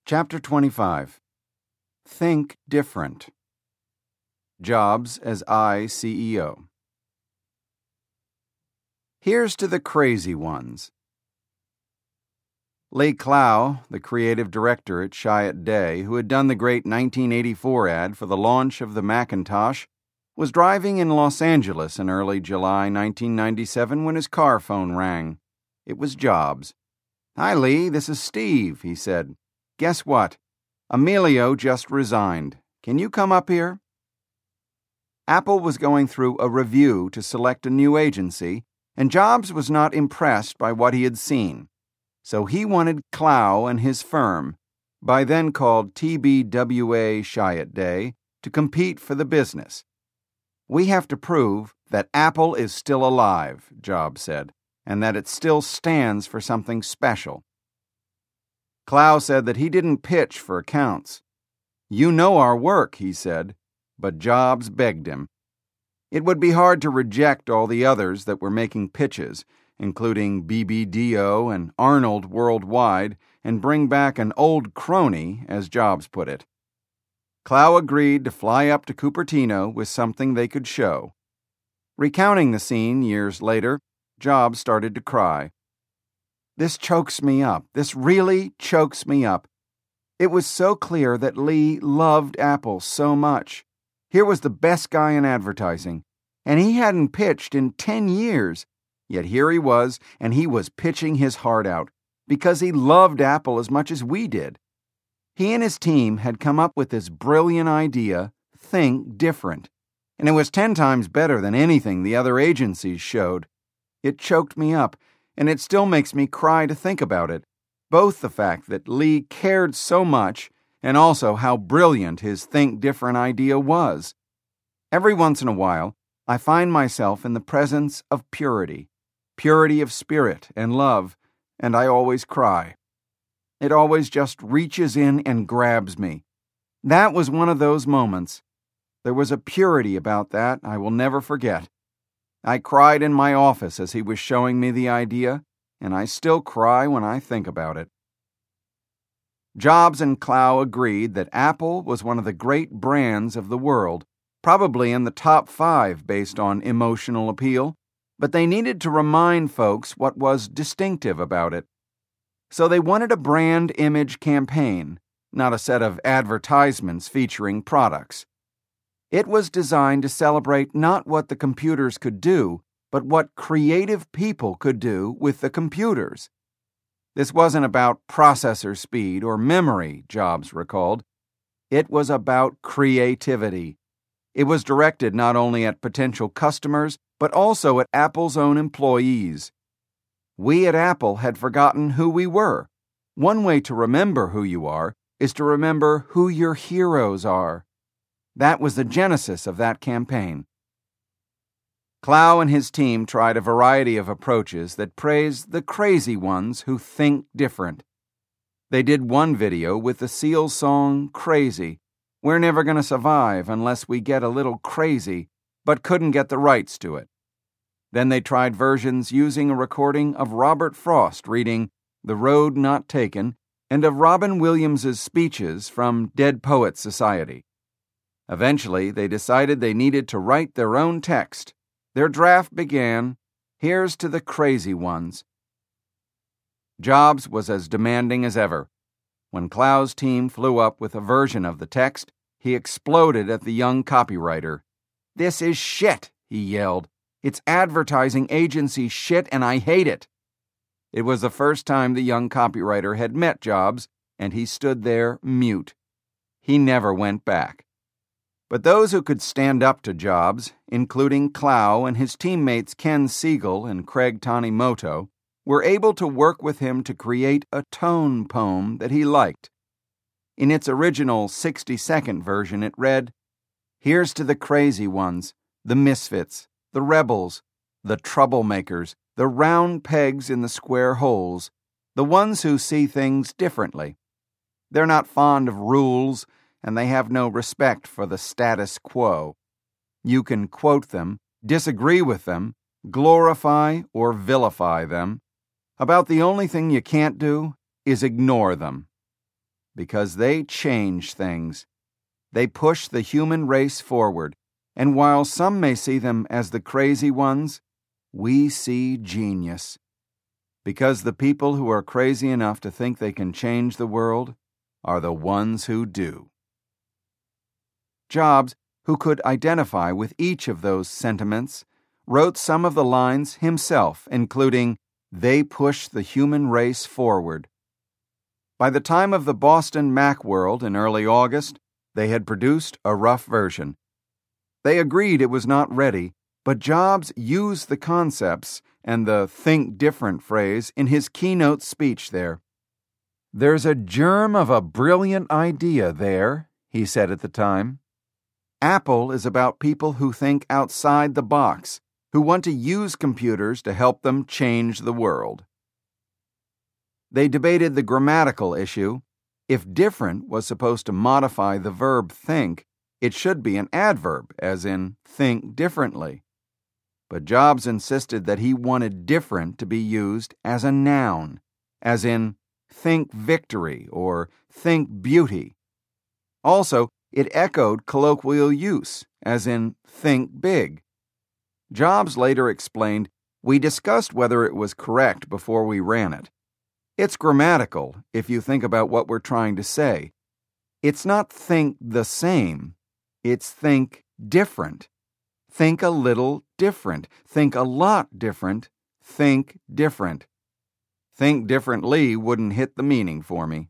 Chapter 25. Think Different. Jobs as CEO. Here's to the crazy ones. Lee Clow, the creative director at Chiat Day, who had done the great 1984 ad for the launch of the Macintosh, was driving in Los Angeles in early July 1997 when his car phone rang. It was Jobs. "Hi, Lee, this is Steve," he said. "Guess what? Emilio just resigned. Can you come up here?" Apple was going through a review to select a new agency, and Jobs was not impressed by what he had seen. So he wanted Clow and his firm, by then called TBWA Chiat Day, to compete for the business. "We have to prove that Apple is still alive," Jobs said, "and that it still stands for something special." Clow said that he didn't pitch for accounts. "You know our work," he said, but Jobs begged him. It would be hard to reject all the others that were making pitches, including BBDO and Arnold Worldwide, and bring back an old crony, as Jobs put it. Clow agreed to fly up to Cupertino with something they could show. Recounting the scene years later, Jobs started to cry. "This chokes me up. This really chokes me up. It was so clear that Lee loved Apple so much. Here was the best guy in advertising, and he hadn't pitched in 10 years. Yet here he was, and he was pitching his heart out, because he loved Apple as much as we did. He and his team had come up with this brilliant idea, Think Different, and it was 10 times better than anything the other agencies showed. It choked me up, and it still makes me cry to think about it, both the fact that Lee cared so much and also how brilliant his Think Different idea was. Every once in a while, I find myself in the presence of purity of spirit and love, and I always cry. It always just reaches in and grabs me. That was one of those moments. There was a purity about that I will never forget. I cried in my office as he was showing me the idea, and I still cry when I think about it. Jobs and Clow agreed that Apple was one of the great brands of the world, probably in the top 5 based on emotional appeal, but they needed to remind folks what was distinctive about it. So they wanted a brand image campaign, not a set of advertisements featuring products. It was designed to celebrate not what the computers could do, but what creative people could do with the computers. This wasn't about processor speed or memory, Jobs recalled. It was about creativity. It was directed not only at potential customers, but also at Apple's own employees. We at Apple had forgotten who we were. One way to remember who you are is to remember who your heroes are. That was the genesis of that campaign. Clow and his team tried a variety of approaches that praised the crazy ones who think different. They did one video with the Seal song Crazy. "We're never going to survive unless we get a little crazy," but couldn't get the rights to it. Then they tried versions using a recording of Robert Frost reading The Road Not Taken and of Robin Williams's speeches from Dead Poets Society. Eventually, they decided they needed to write their own text. Their draft began, "Here's to the crazy ones." Jobs was as demanding as ever. When Clow's team flew up with a version of the text, he exploded at the young copywriter. "This is shit," he yelled. "It's advertising agency shit, and I hate it." It was the first time the young copywriter had met Jobs, and he stood there mute. He never went back. But those who could stand up to Jobs, including Clow and his teammates Ken Siegel and Craig Tanimoto, were able to work with him to create a tone poem that he liked. In its original 60-second version, it read, "Here's to the crazy ones, the misfits, the rebels, the troublemakers, the round pegs in the square holes, the ones who see things differently. They're not fond of rules, and they have no respect for the status quo. You can quote them, disagree with them, glorify or vilify them. About the only thing you can't do is ignore them." because they change things. They push the human race forward, and while some may see them as the crazy ones, we see genius. Because the people who are crazy enough to think they can change the world are the ones who do. Jobs, who could identify with each of those sentiments, wrote some of the lines himself, including, "They push the human race forward." By the time of the Boston Macworld in early August, they had produced a rough version. They agreed it was not ready, but Jobs used the concepts and the "think different" phrase in his keynote speech there. "There's a germ of a brilliant idea there," he said at the time. Apple is about people who think outside the box, who want to use computers to help them change the world. They debated the grammatical issue. If different was supposed to modify the verb think, it should be an adverb, as in think differently. But Jobs insisted that he wanted different to be used as a noun, as in think victory or think beauty. Also, it echoed colloquial use, as in think big. Jobs later explained, "We discussed whether it was correct before we ran it. It's grammatical if you think about what we're trying to say. It's not think the same, it's think different. Think a little different. Think a lot different. Think different. Think differently wouldn't hit the meaning for me."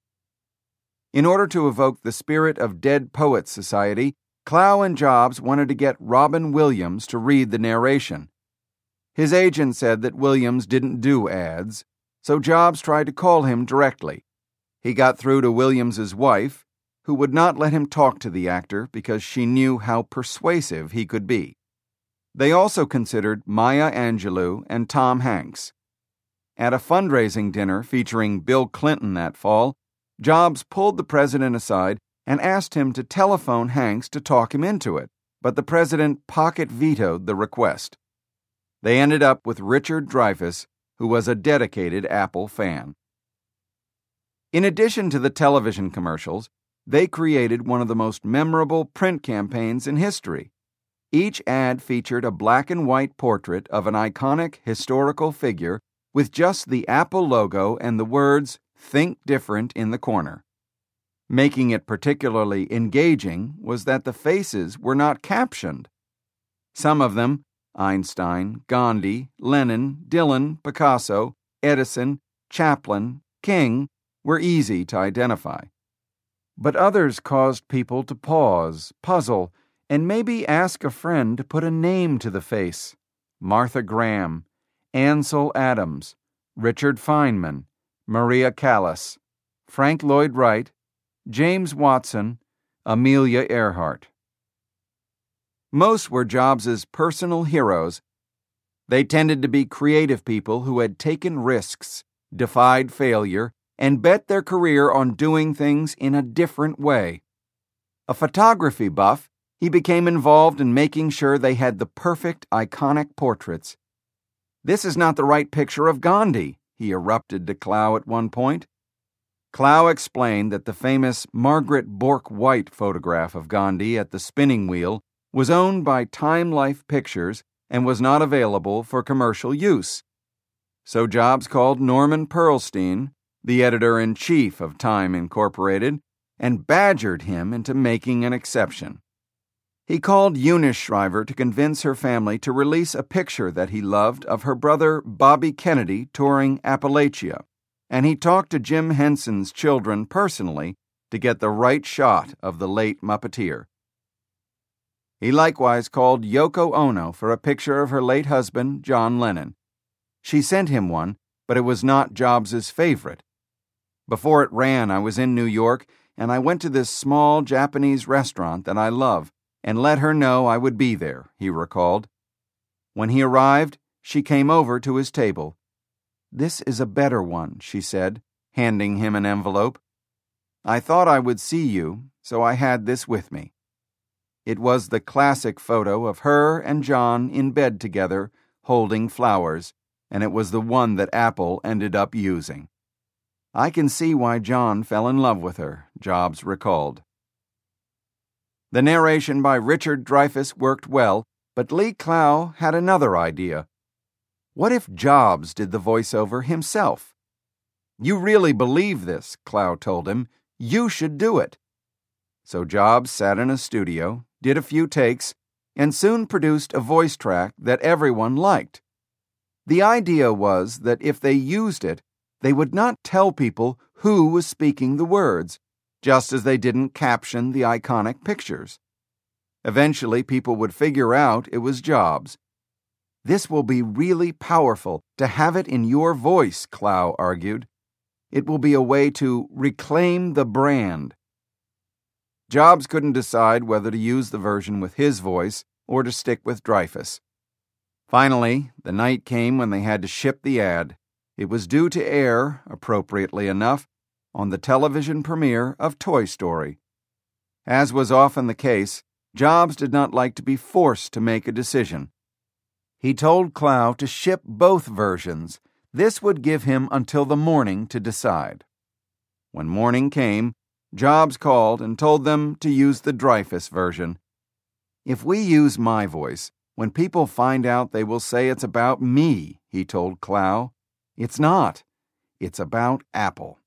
In order to evoke the spirit of Dead Poets Society, Clow and Jobs wanted to get Robin Williams to read the narration. His agent said that Williams didn't do ads, so Jobs tried to call him directly. He got through to Williams's wife, who would not let him talk to the actor because she knew how persuasive he could be. They also considered Maya Angelou and Tom Hanks. At a fundraising dinner featuring Bill Clinton that fall, Jobs pulled the president aside and asked him to telephone Hanks to talk him into it, but the president pocket vetoed the request. They ended up with Richard Dreyfuss, who was a dedicated Apple fan. In addition to the television commercials, they created one of the most memorable print campaigns in history. Each ad featured a black and white portrait of an iconic historical figure with just the Apple logo and the words "Think Different" in the corner. Making it particularly engaging was that the faces were not captioned. Some of them, Einstein, Gandhi, Lenin, Dylan, Picasso, Edison, Chaplin, King, were easy to identify. But others caused people to pause, puzzle, and maybe ask a friend to put a name to the face. Martha Graham, Ansel Adams, Richard Feynman, Maria Callas, Frank Lloyd Wright, James Watson, Amelia Earhart. Most were Jobs's personal heroes. They tended to be creative people who had taken risks, defied failure, and bet their career on doing things in a different way. A photography buff, he became involved in making sure they had the perfect, iconic portraits. "This is not the right picture of Gandhi," he erupted to Clow at one point. Clow explained that the famous Margaret Bourke-White photograph of Gandhi at the spinning wheel was owned by Time Life Pictures and was not available for commercial use. So Jobs called Norman Pearlstein, the editor-in-chief of Time Incorporated, and badgered him into making an exception. He called Eunice Shriver to convince her family to release a picture that he loved of her brother Bobby Kennedy touring Appalachia, and he talked to Jim Henson's children personally to get the right shot of the late Muppeteer. He likewise called Yoko Ono for a picture of her late husband, John Lennon. She sent him one, but it was not Jobs's favorite. Before it ran, I was in New York, and I went to this small Japanese restaurant that I love, and let her know I would be there, he recalled. When he arrived, she came over to his table. "This is a better one," she said, handing him an envelope. "I thought I would see you, so I had this with me." It was the classic photo of her and John in bed together, holding flowers, and it was the one that Apple ended up using. I can see why John fell in love with her, Jobs recalled. The narration by Richard Dreyfuss worked well, but Lee Clow had another idea. What if Jobs did the voiceover himself? You really believe this, Clow told him. You should do it. So Jobs sat in a studio, did a few takes, and soon produced a voice track that everyone liked. The idea was that if they used it, they would not tell people who was speaking the words, just as they didn't caption the iconic pictures. Eventually, people would figure out it was Jobs. This will be really powerful to have it in your voice, Clow argued. It will be a way to reclaim the brand. Jobs couldn't decide whether to use the version with his voice or to stick with Dreyfuss. Finally, the night came when they had to ship the ad. It was due to air, appropriately enough, on the television premiere of Toy Story. As was often the case, Jobs did not like to be forced to make a decision. He told Clow to ship both versions. This would give him until the morning to decide. When morning came, Jobs called and told them to use the Dreyfuss version. If we use my voice, when people find out they will say it's about me, he told Clow. It's not. It's about Apple.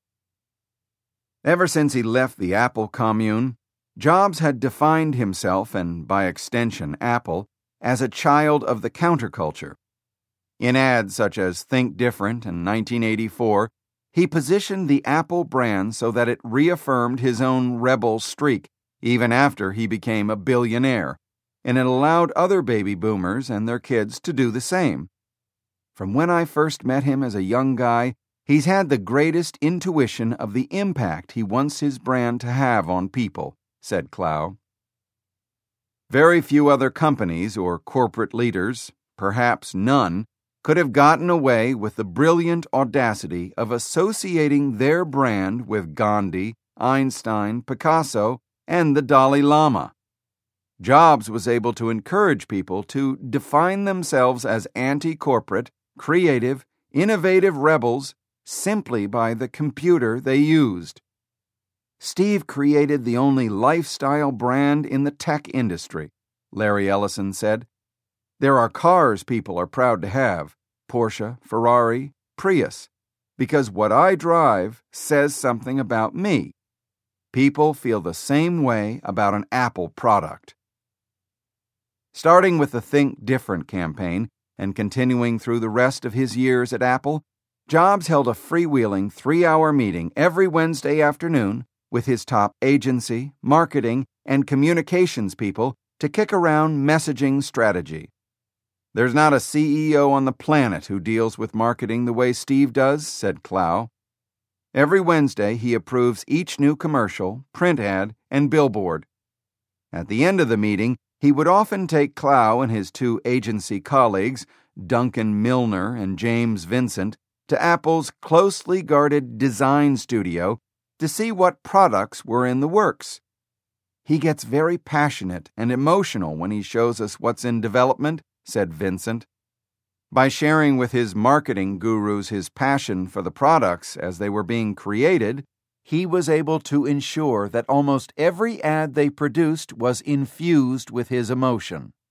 Ever since he left the Apple commune, Jobs had defined himself, and by extension Apple, as a child of the counterculture. In ads such as Think Different in 1984, he positioned the Apple brand so that it reaffirmed his own rebel streak, even after he became a billionaire, and it allowed other baby boomers and their kids to do the same. From when I first met him as a young guy, he's had the greatest intuition of the impact he wants his brand to have on people, said Clow. Very few other companies or corporate leaders, perhaps none, could have gotten away with the brilliant audacity of associating their brand with Gandhi, Einstein, Picasso, and the Dalai Lama. Jobs was able to encourage people to define themselves as anti-corporate, creative, innovative rebels simply by the computer they used. Steve created the only lifestyle brand in the tech industry, Larry Ellison said. There are cars people are proud to have, Porsche, Ferrari, Prius, because what I drive says something about me. People feel the same way about an Apple product. Starting with the Think Different campaign and continuing through the rest of his years at Apple, Jobs held a freewheeling 3-hour meeting every Wednesday afternoon with his top agency, marketing, and communications people to kick around messaging strategy. There's not a CEO on the planet who deals with marketing the way Steve does, said Clow. Every Wednesday, he approves each new commercial, print ad, and billboard. At the end of the meeting, he would often take Clow and his 2 agency colleagues, Duncan Milner and James Vincent, to Apple's closely guarded design studio to see what products were in the works. He gets very passionate and emotional when he shows us what's in development, said Vincent. By sharing with his marketing gurus his passion for the products as they were being created, he was able to ensure that almost every ad they produced was infused with his emotion.